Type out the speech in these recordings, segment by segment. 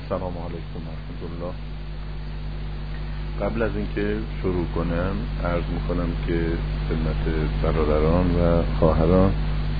سلام علیکم و رحمت الله. قبل از اینکه شروع کنم عرض میکنم که خدمت برادران و خواهران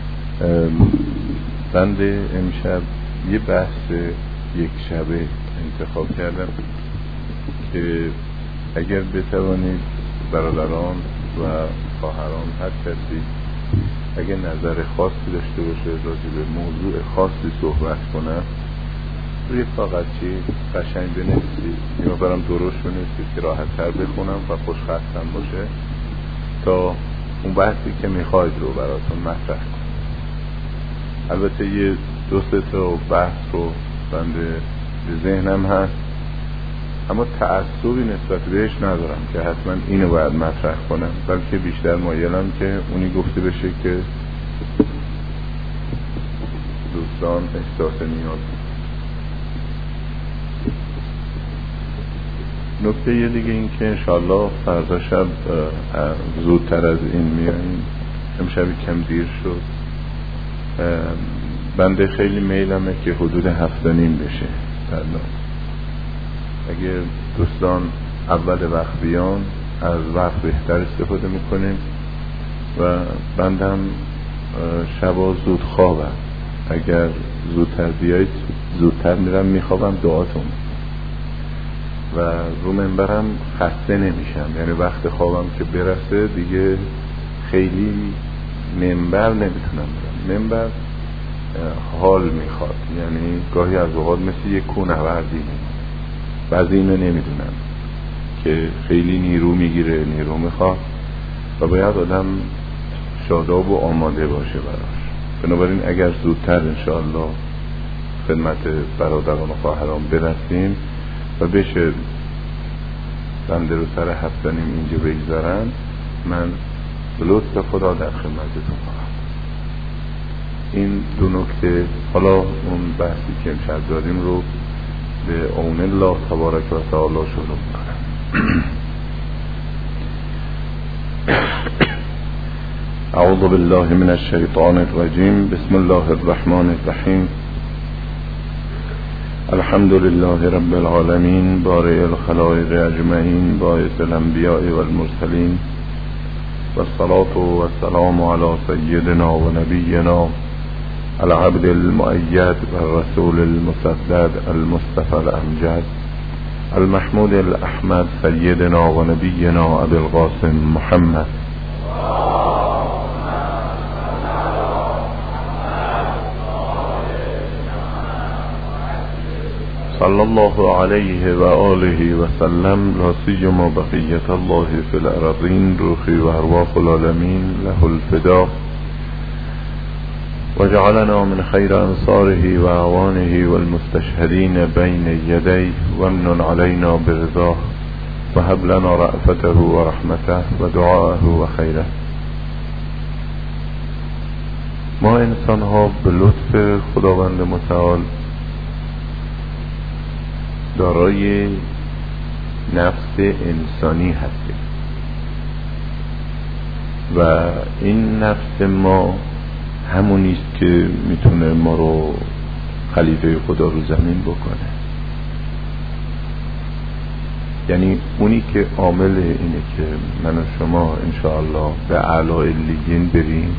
بنده امشب یه بحث یک شبه انتخاب کردم که اگر بتوانید برادران و خواهران هر کسی اگر نظر خاصی داشته باشه راجع به موضوع خاصی صحبت کنم روی کاغذچی قشنگ بنویسید یا برام درست بنویسید که راحت تر بخونم و خوشخطم باشه تا اون بحثی که میخواید رو براتون مطرح کنم. البته یه دو سه تا بحث رو بنده به ذهنم هست اما تعصبی نسبت بهش ندارم که حتما اینو باید مطرح کنم، بلکه بیشتر مایلم که اونی گفته بشه که دوستان احساس نیاز. نکته دیگه این که انشاءالله فردا شب زودتر از این میاییم، امشبی کم دیر شد. بنده خیلی میلمه که حدود 7:30 بشه فردا. اگه دوستان اول وقت بیان از وقت بهتر استفاده میکنیم و بندم شبا زود خوابم، اگر زودتر بیایید زودتر میرم میخوابم دعاتون و رو منبرم خسته نمیشم، یعنی وقت خوابم که برسه دیگه خیلی منبر نمیتونم برم. منبر حال میخواد، یعنی گاهی از اوقات مثل یک کوهنوردی بعضی اینو نمیدونم که خیلی نیرو میگیره، نیرو میخواد و باید آدم شاداب و آماده باشه براش. بنابراین اگر زودتر انشاءالله خدمت برادران و خواهران برسیم و بشه بنده رو سر 7:30 اینجا بگذارن، من به لطف خدا در خدمتتون خواهم. این دو نکته. حالا اون بحثی که امشب داریم رو به عون الله تبارک و تعالی شروع میکنم. اعوذ بالله من الشیطان الرجیم. بسم الله الرحمن الرحیم. الحمد لله رب العالمین بارئ الخلائق اجمعین باعث الانبیاء والمرسلین والصلاة والسلام علی سیدنا و نبینا العبد المؤید والرسول المسدد المصطفى الامجد المحمود الاحمد سیدنا و نبینا ابی القاسم محمد صلی الله علیه و آله و سلم. لا سیما بقیت الله فی الارضین روحی و ارواح العالمین له الفدا و جعلنا من خیر انصاره و اعوانه و المستشهدین بین یدیه و امن علینا برضاه و هب لنا رأفته و رحمته و دعاءه و خیره. ما انسان ها به لطف خداوند متعال دارای نفس انسانی هستیم و این نفس ما همونیست که میتونه ما رو خلیفه خدا رو زمین بکنه، یعنی اونی که عامل اینه که من و شما انشاءالله به اعلی علیین بریم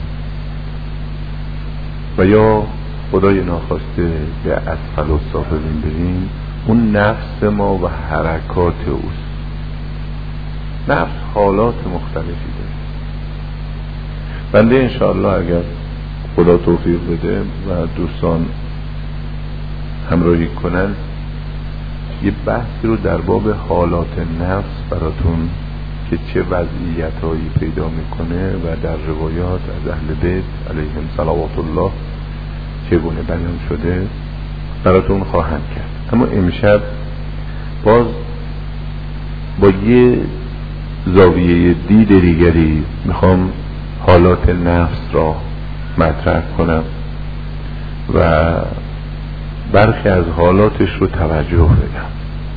و یا خدای ناخواسته به اسفل السافلین بریم. اون نفس ما و حرکات اوست. نفس حالات مختلفی داره. بنده انشاءالله اگر خدا توفیق بده و دوستان همراهی کنن یه بحثی رو در باب حالات نفس براتون که چه وضعیتایی پیدا میکنه و در روایات از اهل بیت علیهم صلوات الله چگونه بیان شده براتون خواهم کرد. اما امشب باز با یه زاویه دید دیگری میخوام حالات نفس را مطرح کنم و برخی از حالاتش رو توجه بدم.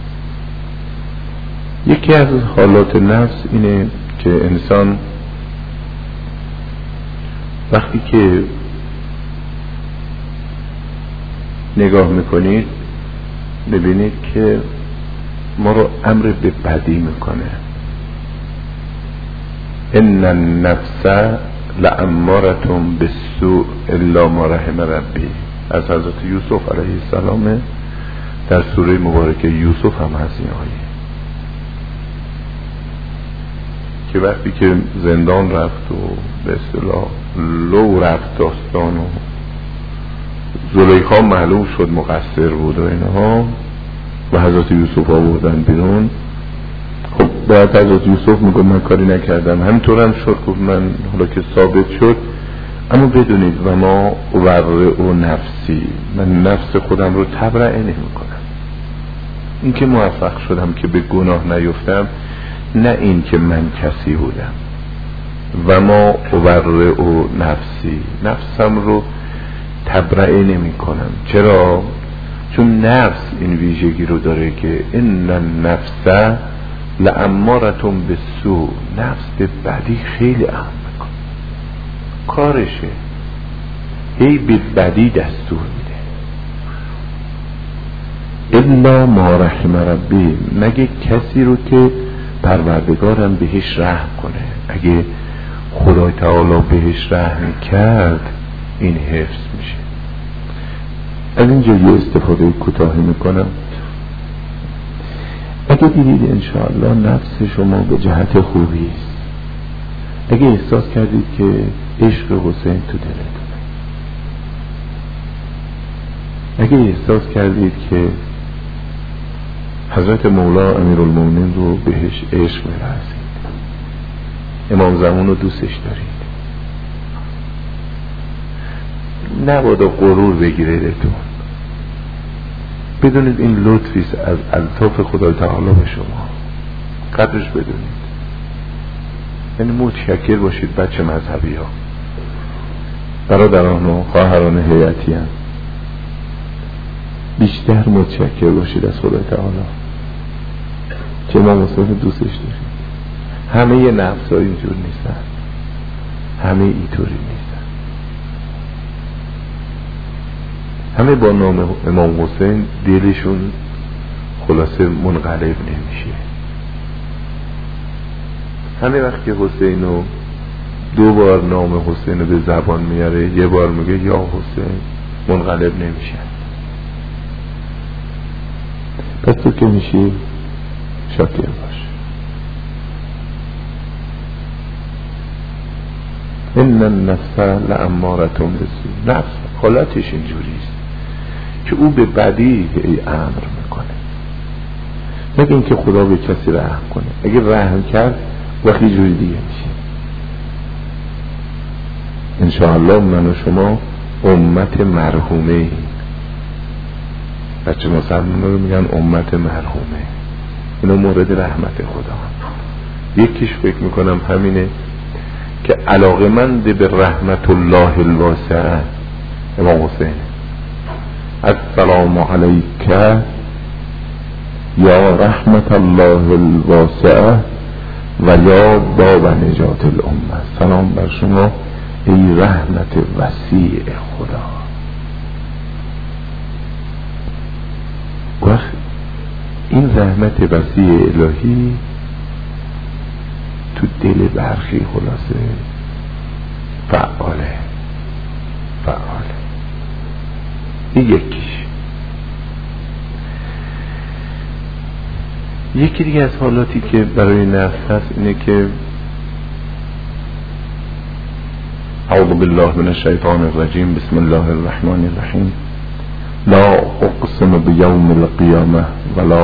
یکی از حالات نفس اینه که انسان وقتی که نگاه میکنید میبینید که ما رو امر به بدی میکنه. ان النفس لامارة بالسوء الا ما رحم ربی، از حضرت یوسف علیه السلام در سوره مبارکه یوسف هم هست این آیه که وقتی که زندان رفت و به اصطلاح لو رفت داستان و زلیخا معلوم شد مقصر بود و اینها و حضرت یوسف آوردن بیرون، خب بعد حضرت یوسف میگه من کاری نکردم، همینطور هم شد، گفت من حالا که ثابت شد، اما بدونید و ما ورع نفسی، من نفس خودم رو تبرئه نمی کنم. این که موفق شدم که به گناه نیفتم، نه این که من کسی بودم. و ما ورع نفسی، نفسم رو تبرئه نمی کنم. چرا؟ چون نفس این ویژگی رو داره که ان النفس لامارة بالسوء، نفس به بدی خیلی امر میکنه، کارشه، هی به بدی دستور میده. الا ما رحم ربی، مگه کسی رو که پروردگارم بهش رحم کنه. اگه خدای تعالی بهش رحم کرد این حفظ میشه. از اینجا یه استفاده کوتاهی میکنم. اگه دیدید انشاءالله نفس شما به جهت خوبی است، اگه احساس کردید که عشق حسین تو دلتونه، اگه احساس کردید که حضرت مولا امیرالمومنین رو بهش عشق می‌ورزید، امام زمان رو دوستش دارید، نبادا غرور بگیریدتون. بدونید این لطفیست از الطاف خدای تعالی به شما، قدرش بدونید. یعنی متشکر باشید بچه مذهبی ها، برادران و خواهران هیئتی هم بیشتر متشکر باشید از خدای تعالی که امام حسین دوستش دارید. همه نفس ها اینجور نیستن، همه اینطوری نیستن، همه با نام امام حسین دلشون خلاصه منقلب نمیشه. همه وقت که حسین رو دو بار نام حسین رو به زبان میاره، یه بار میگه یا حسین، منقلب نمیشه. پس تو که میشی شاکر باش. ان النفس لامارة بالسوء، نفس حالتش اینجوریست که او به بدی امر میکنه. نگه این که خدا به کسی رحم کنه، اگه رحم کرد وقتی جوری دیگه میشه. انشاءالله من و شما امت مرحومه ایم. بچه مسلمان رو میگن امت مرحومه، اینا مورد رحمت خدا. یکیش فکر میکنم همینه که علاقمند به رحمت الله الواسعه امام حسین. السلام علیک یا رحمت الله الواسعه و یا باب نجات الامه، سلام بر شما ای رحمت وسیع خدا. وقت این رحمت وسیع الهی تو دل برخی خلاصه فعاله. این یکی دیگه از حالاتی که برای نفس هست اینه که اعوذ بالله من الشیطان الرجیم، بسم الله الرحمن الرحیم، لا اقسم بیوم القیامه ولا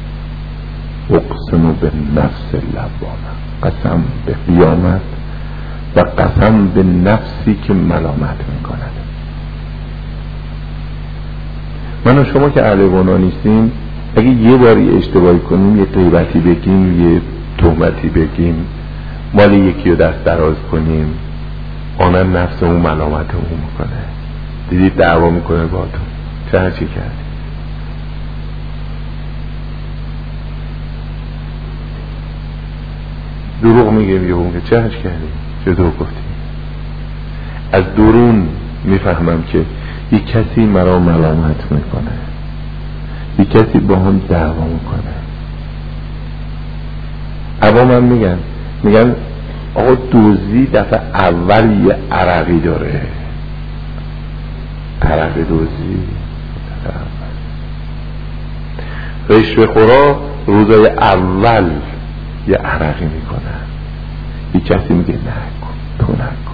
اقسم بالنفس اللوامه، قسم به قیامت و قسم به نفسی که ملامت میکند. من و شما که اهل گناه نیستیم، اگه یه باری اشتباهی کنیم، یه غیبتی بگیم، یه تهمتی بگیم، مال یکی رو دست دراز کنیم، آنم نفس اون ملامت اون میکنه، دیدید دعوا میکنه با تو، چه کردی؟ دروغ میگه که چه کردی؟ چطور گفتی؟ از درون میفهمم که یک کسی مرا ملامت میکنه، یک کسی با هم دعوا میکنه. عوام هم میگن آقا دزدی دفعه اول یه عرقی داره، عرق دزدی دفعه اول. رشوه خورا روزای اول یه عرقی میکنن. یه کسی میگه نکن، تو نکن.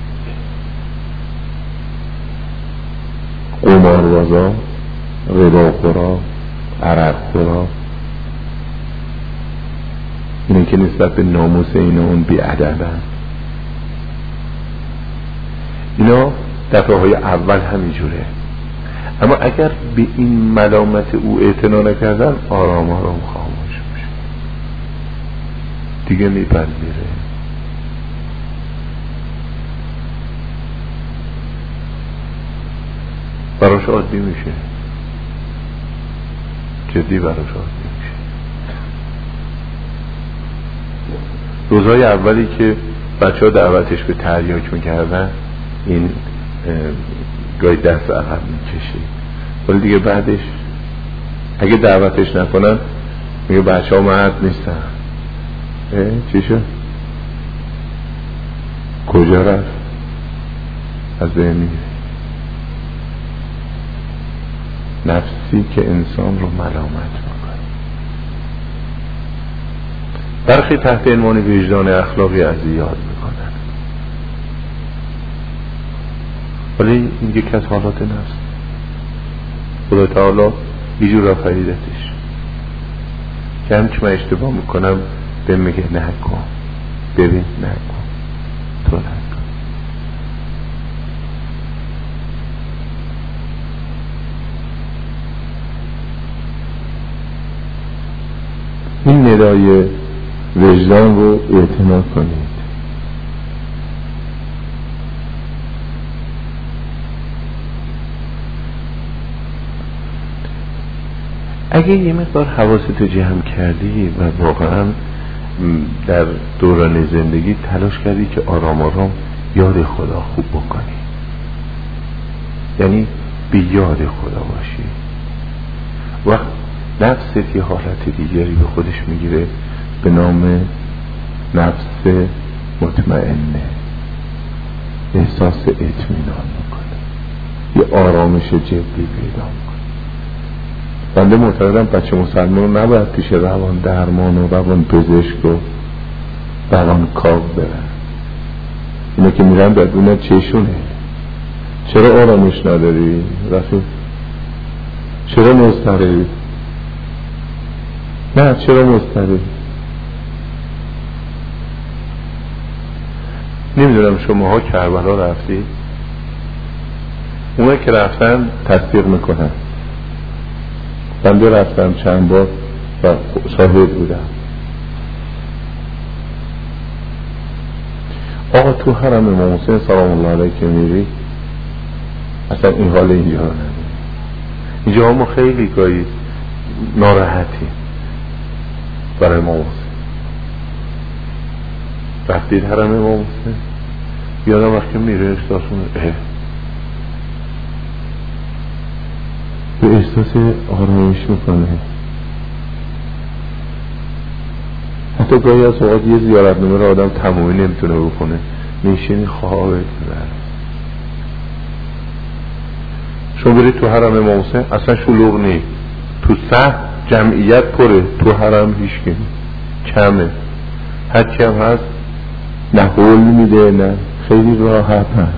قماربازا، رباخورا، عرق خورا، اینه که نسبت به ناموس اینا اون بی‌ادبن. اینا دفعه های اول همینجوره. اما اگر به این ملامت او اعتنا نکردن، آرام آرام خاموش میشه، دیگه میپذیره. براش عادی میشه، جدی براش عادی میشه. روزهای اولی که بچه ها دعوتش به تریاک میکردن، این گاهی دست عقب میکشید، ولی دیگه بعدش اگه دعوتش نکنن میگه بچه ها مرد نیستن. چی شد؟ کجا رفت؟ از بین میره. نفسی که انسان رو ملامت میکنه. برخی تحت عنوان وجدان اخلاقی از یاد میکنن، ولی این یکی از حالات نفس. خدا تعالی بیجور آفریدتش که همچه من اشتباه میکنم به میگه نکن، ببین نکن، تو نکن. این ندای وجدان رو اعتنا کنید. اگه یه مقدار حواستو جمع کردی و واقعا در دوران زندگی تلاش کردی که آرام آرام یاد خدا خوب بکنی، یعنی به یاد خدا باشی، وقت نفست یه حالت دیگری به خودش میگیره به نام نفس مطمئنه، احساس اطمینان میکنه، یه آرامش جدی پیدا میکنه. بنده معتقدم بچه مسلمان نباید پیش روان درمان و روان پزشک و روان کاو برن. اینا که میرن بدونه چشونه. چرا آرامش نداری رفیق؟ چرا مضطربی؟ نه چرا مضطربی؟ نمیدونم شماها کربلا رفتید؟ اونایی که رفتن تصدیق میکنن. بنده رفتم چند بار و شاهد بودم. آقا تو حرم امام حسین سلام الله علیه که میری اصلا این حال اینجا رو نداری. اینجا ما خیلی گاهی ناراحتی برای امام حسین. رفتید حرم امام حسین؟ یادم وقتی میره احساسون به احساس آرامش میکنه. حتی گاهی از اوقات یه زیارتنامه رو آدم تمامی نمیتونه بکنه، میشینی خوابت میبره. شما برید تو حرم امام حسین اصلا شلوغ نی، تو صح جمعیت پره، تو حرم هیچکی کمه، هرچی هم هست نه هول میده نه، خیلی راحت هست.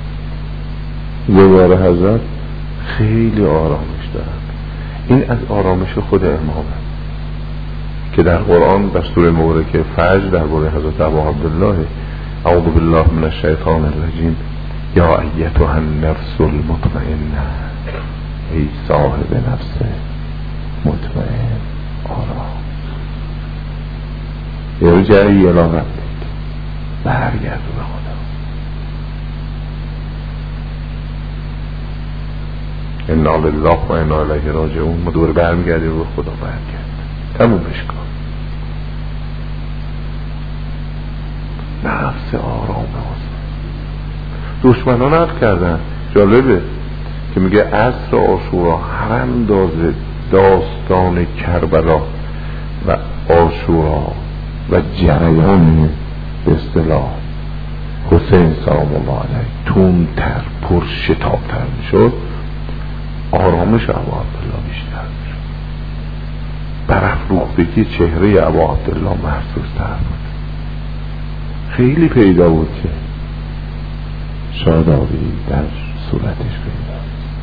زوار حضرت خیلی آرامش دارن. این از آرامش خود امامه که در قرآن در سوره مبارکه فجر درباره حضرت ابا عبدالله اعوذ بالله من الشیطان الرجیم یا ایتها النفس المطمئنه، ای صاحب نفس مطمئن آرام، ارجعی الی ربک، برگرد به خدا. انا لله و انا الیه راجعون. ما دور برمیگردیم به خدا، برگرد، تمومش کن. نفس آرام هست. دشمنان حق کردن. جالبه که میگه عصر عاشورا هر اندازه داستان کربلا و عاشورا و جریان به اصطلاح حسین سلام الله علیه تندتر پرشتاب‌تر میشد، آرامش ابا عبدالله بیشتر میشد، برافروختگی چهره ابا عبدالله محسوس‌تر بود. خیلی پیدا بود که شادابی در صورتش پیدا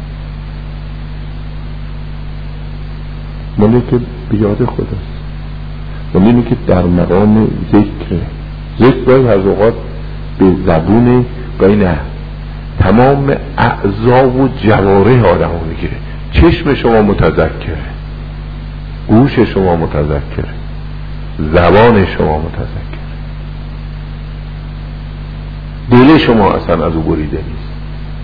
مالی که بیاد خداست، مالی اینه که در مقام ذکر باید از اوقات به زبون گاهی نه تمام اعضا و جواره آدم رو میگیره. چشم شما متذکره، گوش شما متذکره، زبان شما متذکره، دل شما اصلا از او بریده نیست.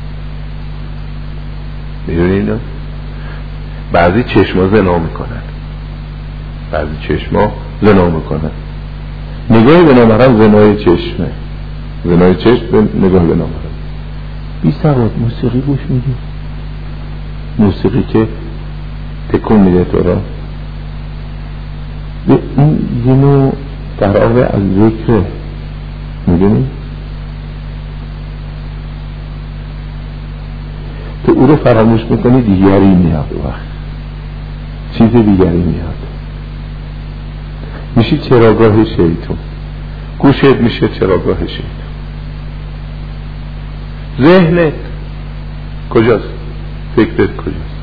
میدونی اینا؟ بعضی چشما زنا میکنن، بعضی چشما زنا میکنن. نگاه به نامحرم زنای چشمه، زنای چشم به نگاه به نامحرم. بی سواد موسیقی گوش میدی، موسیقی که تکون میده تو را، به این یه نوع در آقای از ذکره. میدونی؟ تو او رو فراموش میکنی، دیگری میاد وقت چیز دیگری میاد، میشی چراگاه شیطان، گوشت میشه چراگاه شیطان. ذهنت کجاست؟ فکرت کجاست؟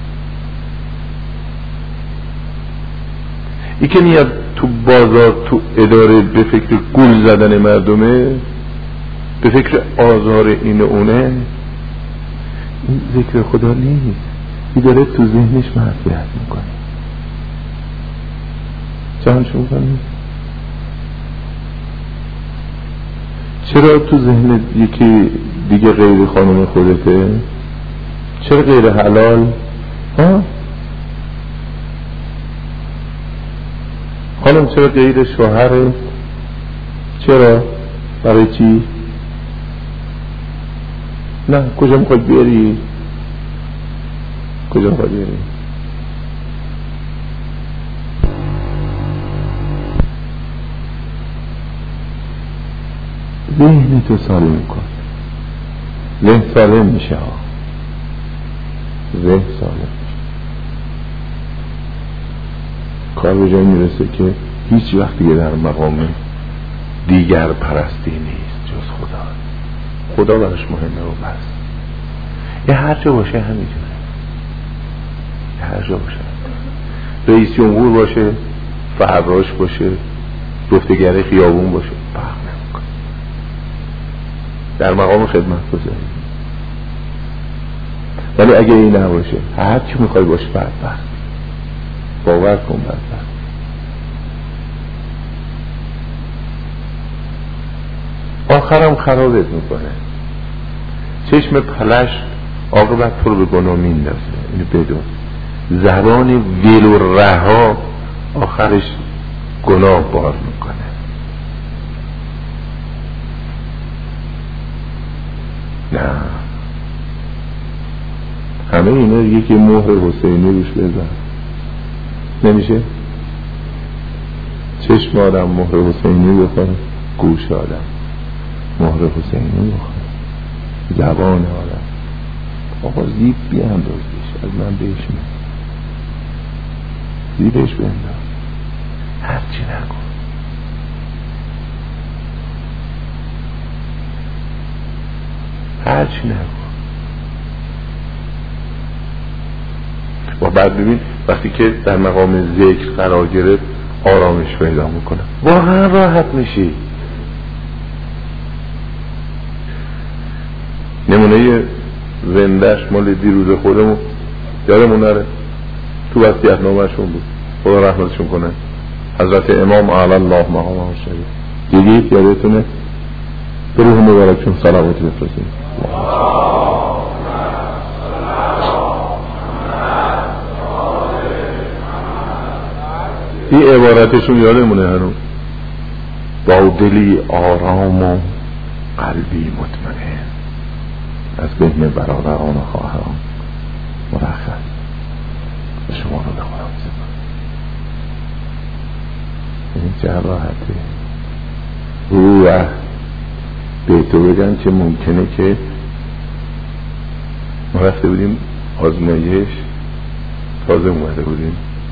ای که میاد تو بازار تو اداره به فکر گول زدن مردمه، به فکر آزار این اونه، این ذکر خدا نیست. ای داره تو ذهنش معصیت میکنه. جان شما کنید چرا تو ذهن یکی دیگه غیر خانم خودته؟ چرا غیر حلال؟ خانم چرا غیر شوهره؟ چرا؟ برای چی؟ نه کجا میخواد بیاری؟ کجا میخواد بیاری؟ ذهن تو سالم کن، ذهن سالم میشه ها، ذهن سالم میشه. کار به جایی میرسه که هیچ وقت دیگه در مقام دیگر پرستی نیست جز خدا. خدا براش مهمه و بس. یه هر جا باشه همینجوره، یه هر جا باشه، رئیس جمهور باشه، فراش باشه، گفتگر خیابون باشه، فرق نمیکنه، در مقام خدمت گذاری. ولی اگه این نباشه هر چی میخوای باشه بدبخت، باور کن بدبخت. آخرم خرابت میکنه. چشم پلشت عاقبت تو رو به گناه میندازه. اینو بدون. زبان ویل و رها آخرش گناه بار میکنه. نه همه اینا یکی مهر حسینی روش بزن نمیشه. چشم آدم مهر حسینی بخوره، گوش آدم مهر حسینی بخوره، زبان آدم آقا زیب بیاندازش از من بشم، زیبش بنداز، هرچی نکن. هرچی نکن. و بعد ببین وقتی که در مقام ذکر قرار گرفت آرامش پیدا میکنه، واقعا راحت میشی. نمونه زندهش مال دیروز خودمون یادمون نره، تو وصیت نامه‌شون بود، خدا رحمتشون کنه، حضرت امام اعلی الله مقامه الشریف. دیدید یادتونه؟ به روح مبارکشون صلوات بفرستید. این عبارتشون یادمونه هنوز، با دلی آرام و قلبی مطمئن از بین برادران و خواهران مرخص. شما رو به قرآن سپارم. این چه راحته. به تو بگم که ممکنه که ما رفته بودیم آزمایش، تازه اومده بودیم،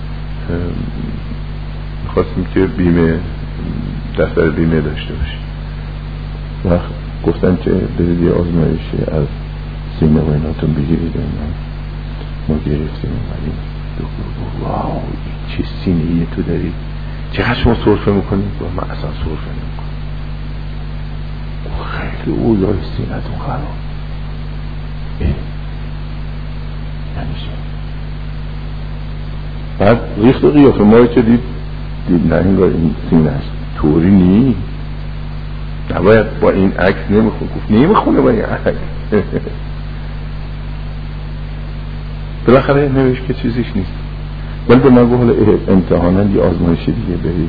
میخواستیم که بیمه، دفتر بیمه داشته باشیم. وقت گفتن که برید یه آزمایشی از سینه و ایناتون بگیرید. ما گرفتیم اومدیم. دکتر واو چه سینه‌ای تو داری، چقدر شما سرفه میکنید؟ من اصلا سرفه نمیکنم. خیلی اوضاع سینه‌تون خراب. نمیشه. بعد ریخت و قیافه ما که دید نه انگار این سینه است طوری نی، نباید با این عکس نمیخونه. گفت نمیخونه با این عکس. بالاخره نوشت که چیزیش نیست. ولی به من گفت امتحانا یه آزمایشی دیگه برید.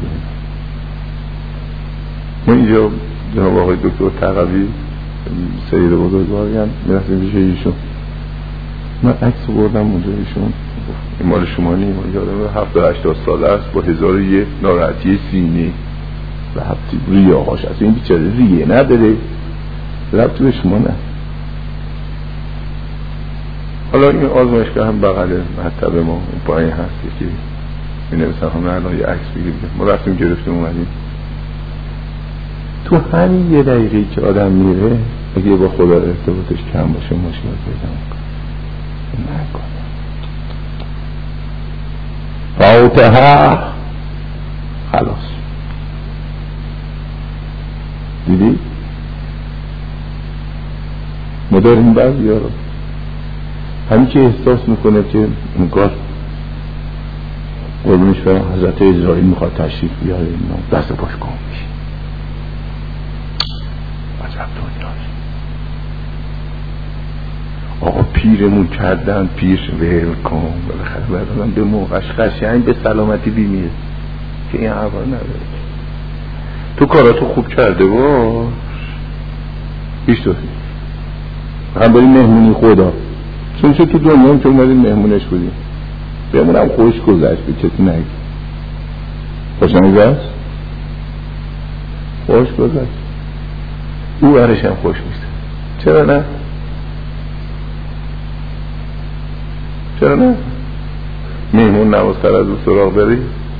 ما اینجا جناب آقای دکتر تقوی سید بزرگواری هم میرسیم پیش ایشون. من عکس بردم اونجا، ایشون این مال شما نیم، یادم 70-80 ساله است با 1001 ناراحتی سینه و هفتی ریه هاش. اصلا این بیچاره ریه نداره، ربطی به شما نه. حالا این آزمایشگاه هم بغل مطب ما این پایین هست که می نویسن همه الان یه عکس بگیریم. ما رفتیم گرفتیم اومدیم. تو همین یه دقیقه که آدم میره اگه با خدا ارتباطش کم باشه مشکل پیدا میکنه. نکنه فاتحه خلاص. دیدی؟ ما داریم بعضی ها رو همین که احساس میکنه که این کار قربونش برم حضرت اسرائیل میخواد تشریف بیاره، دست پاش گم میشه. عجب دنیاست. آقا پیرمون کردن، پیر ول کن بالاخره بردن به موقعش قشنگ به سلامتی بیمیره که این حرفا نداره. تو کاراتو خوب کرده باش، هیچ توفیق هم بریم مهمونی خدا، چون تو دنیا هم که اومدیم مهمونش بودیم بهمونم خوش گذشت، به کسی نگی خوشنگی است، خوش گذشت، او برش هم خوش میشه. چرا نه؟ چرا نه؟ مهمون نوازتر از او سراغ بری.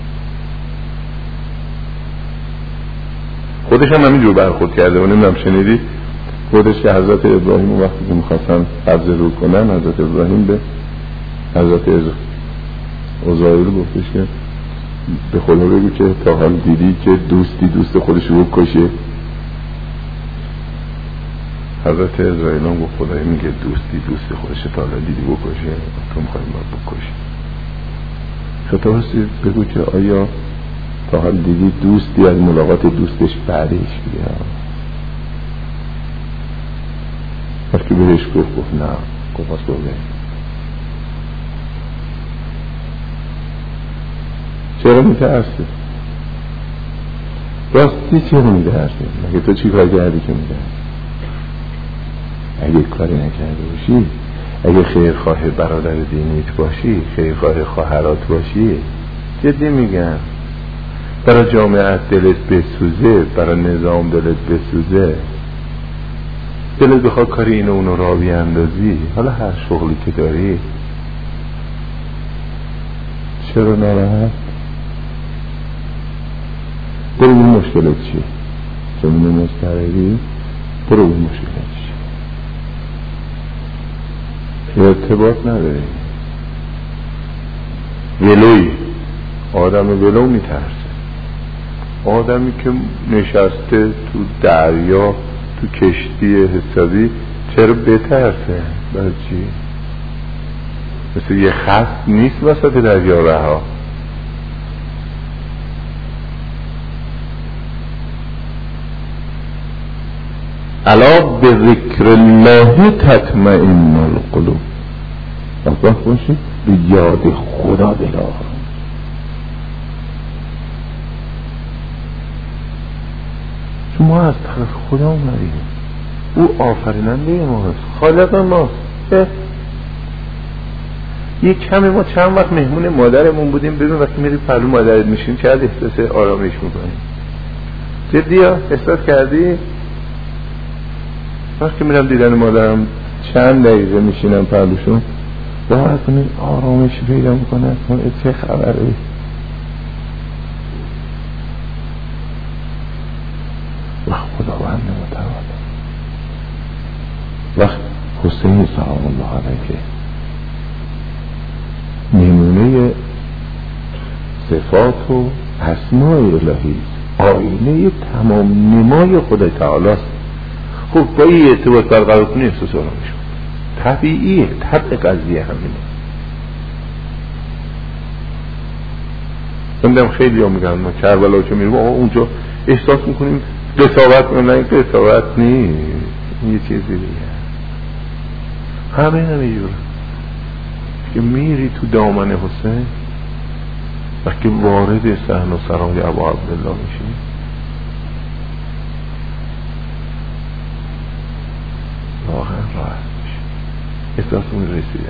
خودش هم همینجور برخورد کرده و نمیدونم شنیدی خودش که حضرت ابراهیم وقتی که میخواستن قبض رو کنن، حضرت ابراهیم به حضرت عزراییل گفتش که به خدا بگو که تا حال دیدی که دوستی دوست خودش رو کشه؟ حضرت عزراییل هم گفت خدایی میگه دوستی دوست خودش تا حال دیدی بکشه، تو میخوایی باید بکشی. خطا هستی بگو که آیا تا حال دیدی دوستی از ملاقات دوستش بعدش بیا؟ وقتی بهش گفت نه، گفت پس برو بریم. چرا میترسی؟ راستی چرا میترسی؟ مگه تو چی کار کردی که میترسی؟ اگه کاری نکرده باشی، اگه خیرخواه برادر دینیت باشی، خیرخواه خواهرات باشی، جدی میگم برای جامعه دلت بسوزه، برای نظام دلت بسوزه، دلت بخواد کاری اینو اونو را بیاندازی، حالا هر شغلی که داری، چرا ناراحت؟ برو این مشکلت چیه؟ زمین مستقری برو این مشکلت چیه؟ ارتباط نداری، ولوی آدم ولو میترسه. آدمی که نشسته تو دریا تو کشتی حسابی چرا بترسه؟ برای چی؟ مثل یه خط نیست وسط دریا رها. الا به ذکر الله تطمئن القلوب. وقت باشید به یاد خدا دل آروم. ما از طرف خدا اومدیم، او آفریننده ماست، خالق ماست. یک کمی ما چند وقت مهمون مادرمون بودیم، ببین وقتی میری پهلو مادرت میشین چقدر احساس آرامش میکنی. جدی ها احساس کردی؟ وقتی میرم دیدن مادرم چند دقیقه میشینم پهلوشون، باور کنید آرامش پیدا میکنه. چه خبره؟ و خداوند متعال وقت حسین سلام الله علیه نمونه صفات و اسماء الهی، آینه تمام نمای خدا تعالی است. خب با این ارتباط برقرار کنی احساس آرامش طبیعیه، طبع قضیه همینه. من خیلی ها میگن ما کربلا که میریم آقا اونجا احساس میکنیم قساوت کنیم. نه قساوت نیست، یه چیزی دیگه. همه نمیجوره که میری تو دامن حسین، وقتی وارد صحن و سرای ابا عبدالله میشی، واقعا راحت میشی، احساسمون رسیده.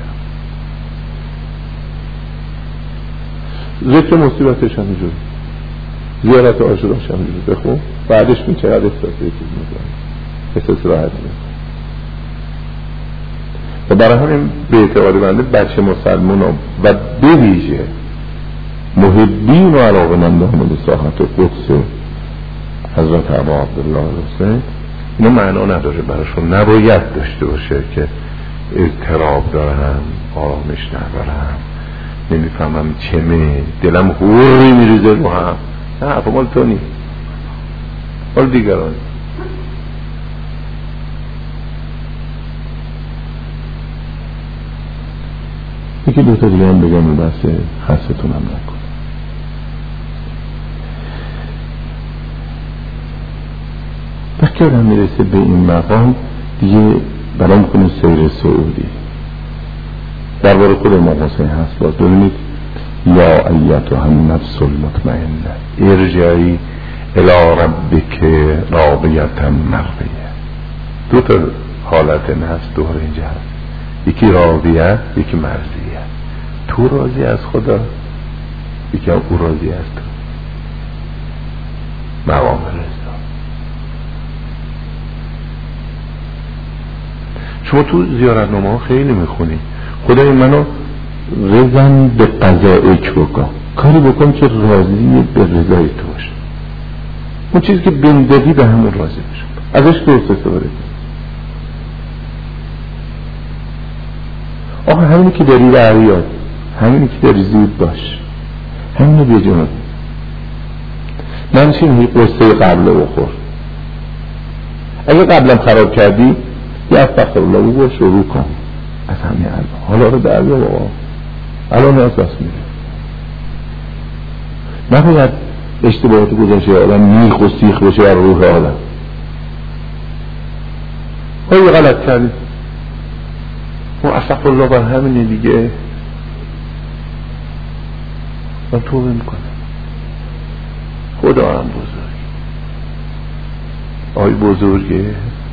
ذکر مصیبتش هم اینجوری، زیارت عاشوراش هم اینجوری بخون، بعدش می چقدر احساس چیز میکنی، احساس راحت میکنی. و برای همین به اعتقاد بنده بچه مسلمان ها و بویژه محبین و علاقه‌مندان به ساحت قدس حضرت ابا عبدالله حسین، اینو معنا نداره براشون، نباید داشته باشه که اضطراب دارم، آرامش ندارم، نمیفهمم چمه، دلم هوری میریزه رو هم. نه اپا مال تو نی، مال دیگران. یکی دوتا دیگه هم بگم این بحث خستتونم نکن. وقتی آدم میرسه به این مقام دیگه برام کنه سیر سعودی در باره خود امام حسین هست. باز ببینید یا ایتها النفس المطمئنه ارجعی الی ربک راضیة مرضیة. دو تا حالت نفس دوره اینجا هست، یکی راضیه یکی مرضیه. تو راضی از خدا، یکی هم او راضی از تو. مقام رضا. شما تو زیارتنامه خیلی میخونی خدای منو رضا به قضایک بکن، کاری بکن که راضی به رضای تو باشه. اون چیزی که بندادی به همون راضی باشه، ازش درست استفاده کن. آقا همینی که داری رعیات، همینی که داری زود باش، همینو بیا جنوب. نمیشین هی قصه قبله بخور. اگه قبلم خراب کردی یه استغفرالله بگو شروع کن از همین الان. حالا رو در بیا بابا، الان از بس میره. نباید اشتباهات گذاشته آدم میخ و سیخ بشه بر روح آدم. های غلط کردی و استغفرالله بر همینه دیگه. من توبه میکنم. خدا هم بزرگ، آی بزرگه.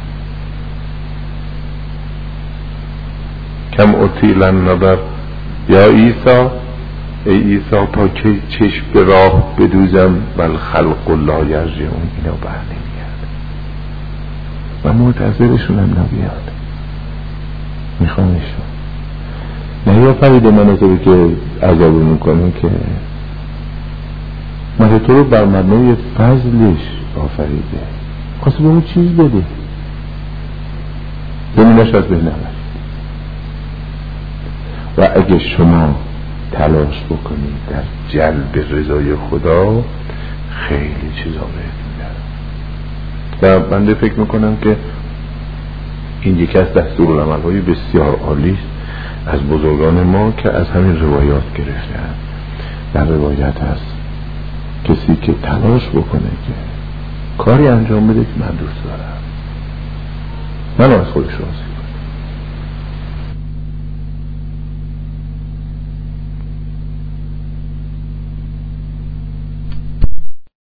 کم اطیلن نبر یا عیسی، ای عیسی تا که چشم به راه بدوزم بل خلق لا یرجعون. اینا بر نمیاد و معتذرشون هم نبیاد، میخوانشون نه یا فرید من تو که عذاب میکنه که من تو رو بر مبنای فضلش آفریده، خواسته به اون چیز بده، زمینش از بین نبرد. و اگه شما تلاش بکنید در جلب رضای خدا خیلی چیزا بهتون میاد. و بنده فکر میکنم که این یکی از دستورالعمل‌های بسیار عالی است از بزرگان ما که از همین روایات گرفته‌اند. در روایت هست کسی که تلاش بکنه که کاری انجام بده که من دوست دارم، من از خودش راضی